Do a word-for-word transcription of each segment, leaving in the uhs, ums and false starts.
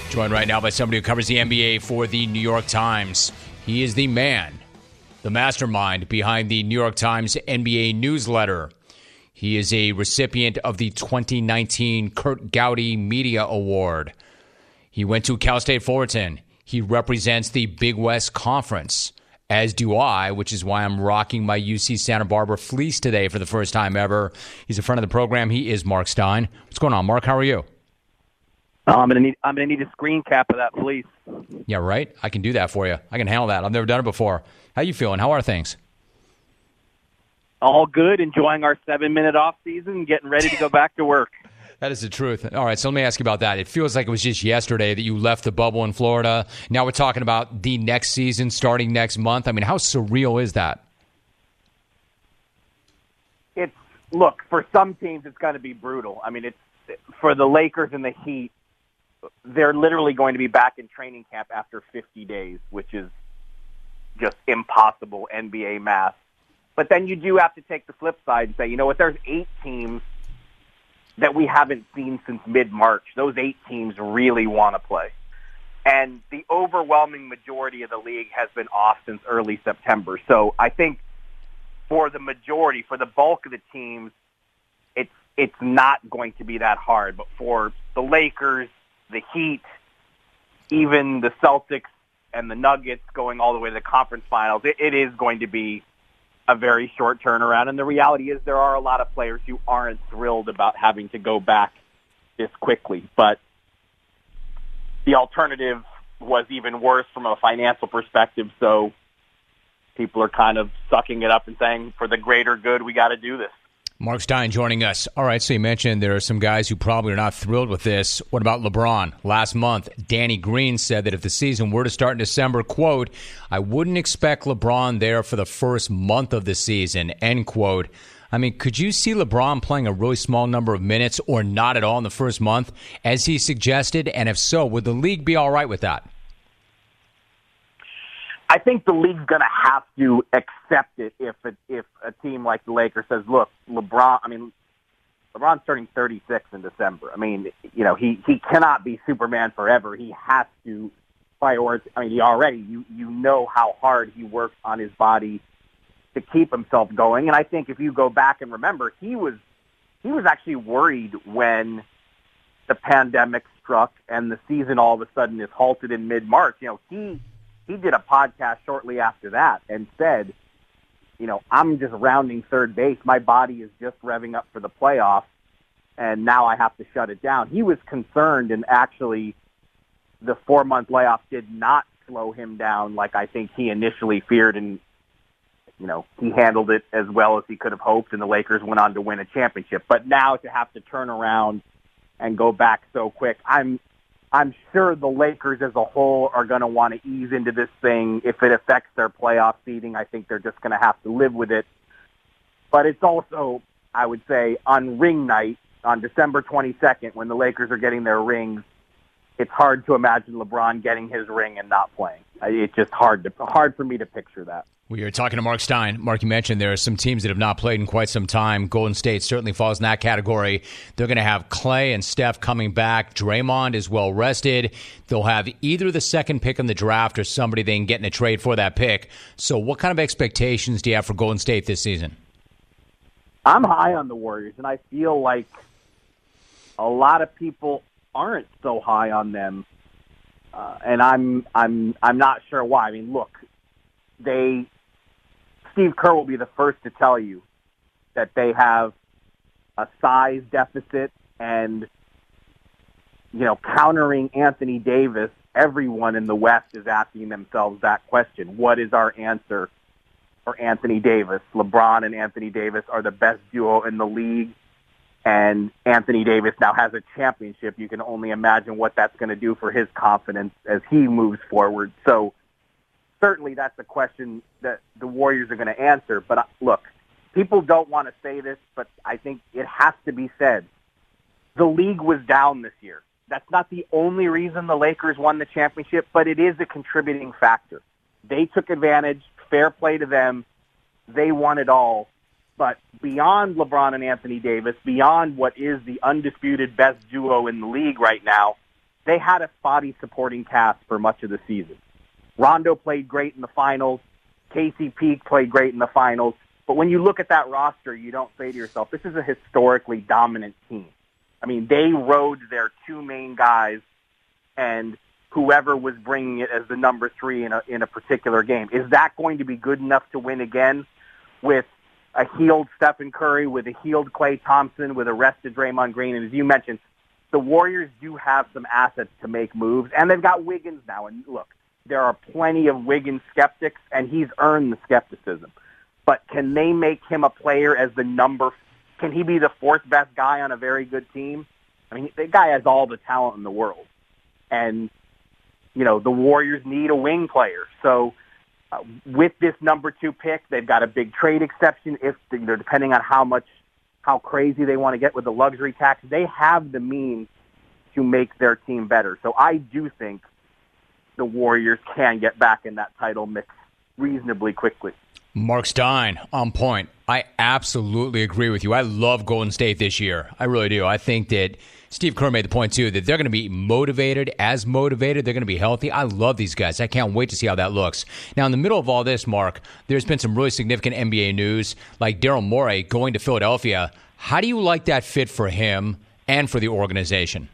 Joined right now by somebody who covers the N B A for the New York Times. He is the man, the mastermind behind the New York Times N B A newsletter. He is a recipient of the twenty nineteen Kurt Gowdy Media Award. He went to Cal State Fullerton. He represents the Big West Conference, as do I, which is why I'm rocking my U C Santa Barbara fleece today for the first time ever. He's a friend of the program. He is Mark Stein. What's going on, Mark? How are you? Oh, I'm gonna need I'm gonna need a screen cap of that fleece. Yeah, right. I can do that for you. I can handle that. I've never done it before. How you feeling? How are things? All good. Enjoying our seven minute off season. Getting ready to go back to work. That is the truth. All right, so let me ask you about that. It feels like it was just yesterday that you left the bubble in Florida. Now we're talking about the next season starting next month. I mean, how surreal is that? It's look for some teams, it's going to be brutal. I mean, it's for the Lakers and the Heat. They're literally going to be back in training camp after fifty days, which is just impossible N B A math. But then you do have to take the flip side and say, you know what, there's eight teams that we haven't seen since mid-March. Those eight teams really want to play. And the overwhelming majority of the league has been off since early September. So I think for the majority, for the bulk of the teams, it's it's not going to be that hard. But for the Lakers, the Heat, even the Celtics and the Nuggets going all the way to the conference finals, it, it is going to be a very short turnaround. And the reality is there are a lot of players who aren't thrilled about having to go back this quickly. But the alternative was even worse from a financial perspective. So people are kind of sucking it up and saying, for the greater good, we got to do this. Mark Stein joining us. All right, so you mentioned there are some guys who probably are not thrilled with this. What about LeBron? Last month, Danny Green said that if the season were to start in December, quote, I wouldn't expect LeBron there for the first month of the season, end quote. I mean, could you see LeBron playing a really small number of minutes or not at all in the first month, as he suggested? And if so, would the league be all right with that? I think the league's going to have to accept it if a, if a team like the Lakers says, look, LeBron, I mean, LeBron's turning thirty-six in December. I mean, you know, he, he cannot be Superman forever. He has to prioritize. I mean, he already, you, you know how hard he works on his body to keep himself going. And I think if you go back and remember, he was, he was actually worried when the pandemic struck and the season all of a sudden is halted in mid-March. You know, he, He did a podcast shortly after that and said, you know, I'm just rounding third base. My body is just revving up for the playoffs, and now I have to shut it down. He was concerned, and actually the four-month layoff did not slow him down like I think he initially feared, and, you know, he handled it as well as he could have hoped, and the Lakers went on to win a championship. But now to have to turn around and go back so quick, I'm I'm sure the Lakers as a whole are going to want to ease into this thing. If it affects their playoff seeding, I think they're just going to have to live with it. But it's also, I would say, on ring night, on December twenty-second, when the Lakers are getting their rings, it's hard to imagine LeBron getting his ring and not playing. It's just hard to hard for me to picture that. We are talking to Mark Stein. Mark, you mentioned there are some teams that have not played in quite some time. Golden State certainly falls in that category. They're going to have Clay and Steph coming back. Draymond is well rested. They'll have either the second pick in the draft or somebody they can get in a trade for that pick. So what kind of expectations do you have for Golden State this season? I'm high on the Warriors, and I feel like a lot of people aren't so high on them. Uh, and I'm I'm I'm not sure why. I mean, look, they Steve Kerr will be the first to tell you that they have a size deficit, and you know, countering Anthony Davis, everyone in the West is asking themselves that question: what is our answer for Anthony Davis? LeBron and Anthony Davis are the best duo in the league. And Anthony Davis now has a championship. You can only imagine what that's going to do for his confidence as he moves forward. So certainly that's a question that the Warriors are going to answer. But look, people don't want to say this, but I think it has to be said. The league was down this year. That's not the only reason the Lakers won the championship, but it is a contributing factor. They took advantage, fair play to them. They won it all. But beyond LeBron and Anthony Davis, beyond what is the undisputed best duo in the league right now, they had a spotty supporting cast for much of the season. Rondo played great in the finals. Casey Peak played great in the finals. But when you look at that roster, you don't say to yourself, this is a historically dominant team. I mean, they rode their two main guys and whoever was bringing it as the number three in a, in a particular game. Is that going to be good enough to win again with a healed Stephen Curry, with a healed Klay Thompson, with a rested Draymond Green? And as you mentioned, the Warriors do have some assets to make moves, and they've got Wiggins now. And look, there are plenty of Wiggins skeptics, and he's earned the skepticism. But can they make him a player as the number? Can he be the fourth best guy on a very good team? I mean, the guy has all the talent in the world. And, you know, the Warriors need a wing player. So uh, with this number two pick, they've got a big trade exception. If, you know, depending on how much, how crazy they want to get with the luxury tax, they have the means to make their team better. So I do think the Warriors can get back in that title mix reasonably quickly. Mark Stein, on point. I absolutely agree with you. I love Golden State this year. I really do. I think that Steve Kerr made the point, too, that they're going to be motivated, as motivated. They're going to be healthy. I love these guys. I can't wait to see how that looks. Now, in the middle of all this, Mark, there's been some really significant N B A news, like Daryl Morey going to Philadelphia. How do you like that fit for him and for the organization?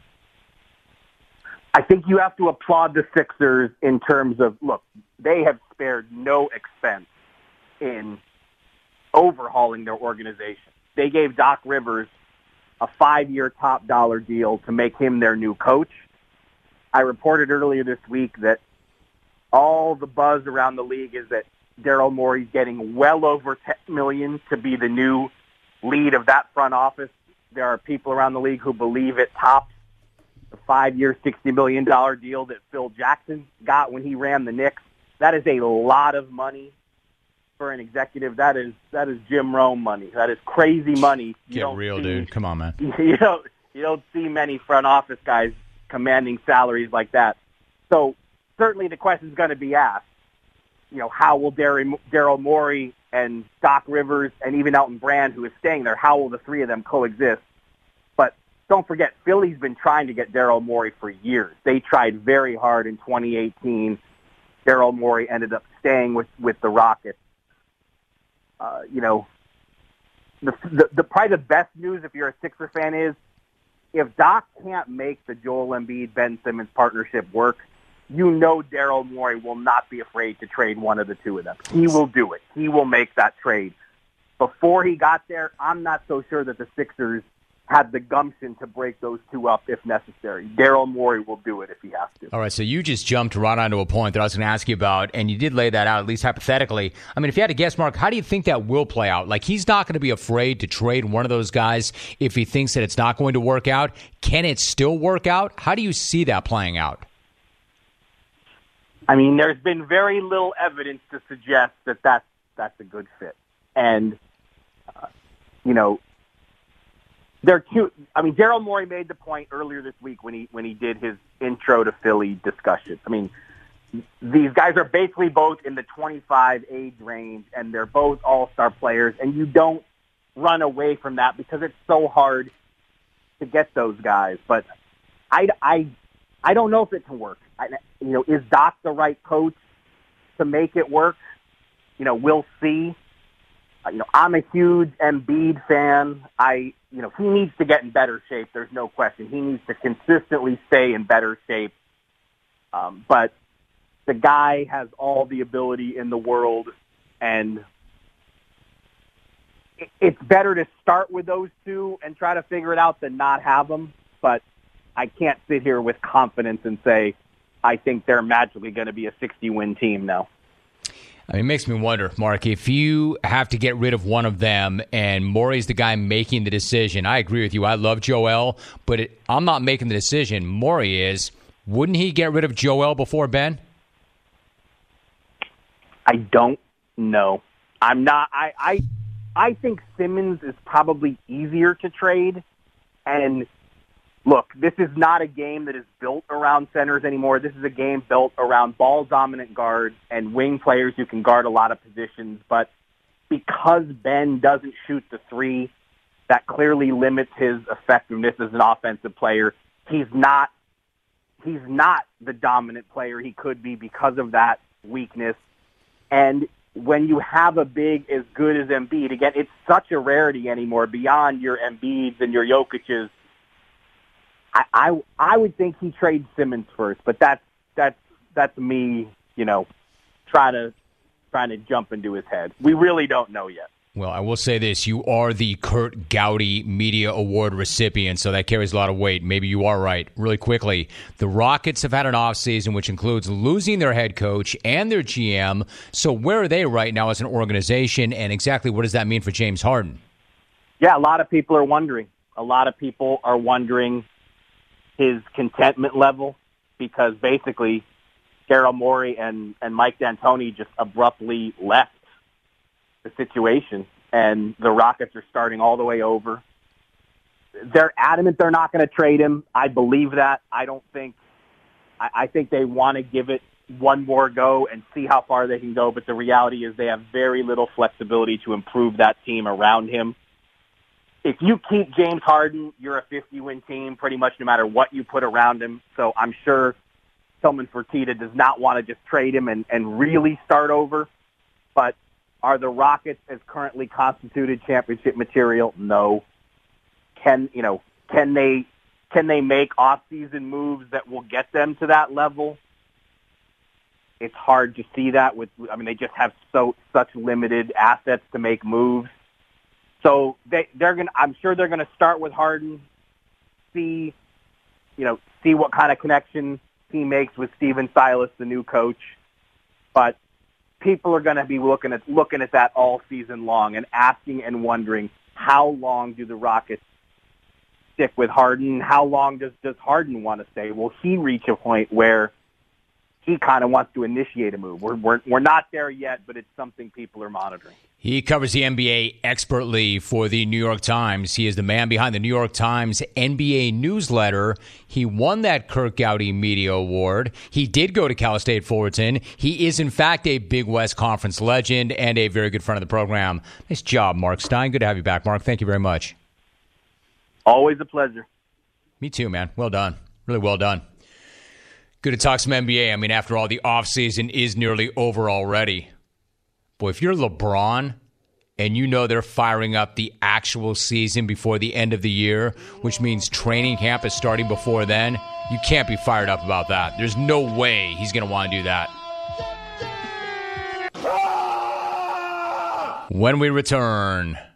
I think you have to applaud the Sixers in terms of, look, they have spared no expense in overhauling their organization. They gave Doc Rivers a five-year top dollar deal to make him their new coach. I reported earlier this week that all the buzz around the league is that Daryl Morey's getting well over ten million dollars to be the new lead of that front office. There are people around the league who believe it tops the five-year, sixty million dollars deal that Phil Jackson got when he ran the Knicks. That is a lot of money for an executive. That is that is Jim Rome money. That is crazy money. You Get real, see, dude. Come on, man. You don't, you don't see many front office guys commanding salaries like that. So certainly the question is going to be asked, you know, how will Daryl Morey and Doc Rivers and even Elton Brand, who is staying there, how will the three of them coexist? But don't forget, Philly's been trying to get Daryl Morey for years. They tried very hard in twenty eighteen. Daryl Morey ended up staying with, with the Rockets. Uh, you know, the, the, the probably the best news if you're a Sixer fan is if Doc can't make the Joel Embiid Ben Simmons partnership work, you know Daryl Morey will not be afraid to trade one of the two of them. He will do it. He will make that trade. Before he got there, I'm not so sure that the Sixers had the gumption to break those two up if necessary. Daryl Morey will do it if he has to. All right, so you just jumped right onto a point that I was going to ask you about, and you did lay that out, at least hypothetically. I mean, if you had to guess, Mark, how do you think that will play out? Like, he's not going to be afraid to trade one of those guys if he thinks that it's not going to work out. Can it still work out? How do you see that playing out? I mean, there's been very little evidence to suggest that that's, that's a good fit. And, uh, you know, There are two. I mean, Daryl Morey made the point earlier this week when he when he did his intro to Philly discussion. I mean, these guys are basically both in the twenty-five age range, and they're both all-star players, and you don't run away from that because it's so hard to get those guys. But I, I, I don't know if it can work. I, you know, is Doc the right coach to make it work? You know, we'll see. Uh, you know, I'm a huge Embiid fan. I, you know, he needs to get in better shape. There's no question. He needs to consistently stay in better shape. Um, but the guy has all the ability in the world, and it, it's better to start with those two and try to figure it out than not have them. But I can't sit here with confidence and say I think they're magically going to be a sixty-win team now. I mean, it makes me wonder, Mark, if you have to get rid of one of them and Morey's the guy making the decision. I agree with you. I love Joel, but it, I'm not making the decision. Morey is. Wouldn't he get rid of Joel before Ben? I don't know. I'm not. I, I, I think Simmons is probably easier to trade. And look, this is not a game that is built around centers anymore. This is a game built around ball-dominant guards and wing players who can guard a lot of positions. But because Ben doesn't shoot the three, that clearly limits his effectiveness as an offensive player. He's not he's not the dominant player he could be because of that weakness. And when you have a big as good as Embiid, again, it's such a rarity anymore beyond your Embiids and your Jokic's. I, I I would think he trades Simmons first, but that's that's that's me, you know, trying to trying to jump into his head. We really don't know yet. Well, I will say this. You are the Curt Gowdy Media Award recipient, so that carries a lot of weight. Maybe you are right. Really quickly, the Rockets have had an offseason which includes losing their head coach and their G M. So where are they right now as an organization, and exactly what does that mean for James Harden? Yeah, a lot of people are wondering. A lot of people are wondering his contentment level because basically Daryl Morey and, and Mike D'Antoni just abruptly left the situation, and the Rockets are starting all the way over. They're adamant they're not going to trade him. I believe that. I don't think I, I think they want to give it one more go and see how far they can go, but the reality is they have very little flexibility to improve that team around him. If you keep James Harden, you're a fifty-win team pretty much no matter what you put around him. So I'm sure Tillman Fertitta does not want to just trade him and, and really start over. But are the Rockets as currently constituted championship material? No. Can you know? Can they can they make off-season moves that will get them to that level? It's hard to see that. With I mean, they just have so such limited assets to make moves. So they they're gonna. I'm sure they're gonna start with Harden. See, you know, see what kind of connection he makes with Steven Silas, the new coach. But people are going to be looking at looking at that all season long and asking and wondering, how long do the Rockets stick with Harden? How long does, does Harden want to stay? Will he reach a point where he kind of wants to initiate a move? We're, we're, we're not there yet, but it's something people are monitoring. He covers the N B A expertly for the New York Times. He is the man behind the New York Times N B A newsletter. He won that Curt Gowdy Media Award. He did go to Cal State Fullerton. He is, in fact, a Big West Conference legend and a very good friend of the program. Nice job, Mark Stein. Good to have you back, Mark. Thank you very much. Always a pleasure. Me too, man. Well done. Really well done. Good to talk some N B A. I mean, after all, the offseason is nearly over already. Boy, if you're LeBron and you know they're firing up the actual season before the end of the year, which means training camp is starting before then, you can't be fired up about that. There's no way he's going to want to do that. When we return...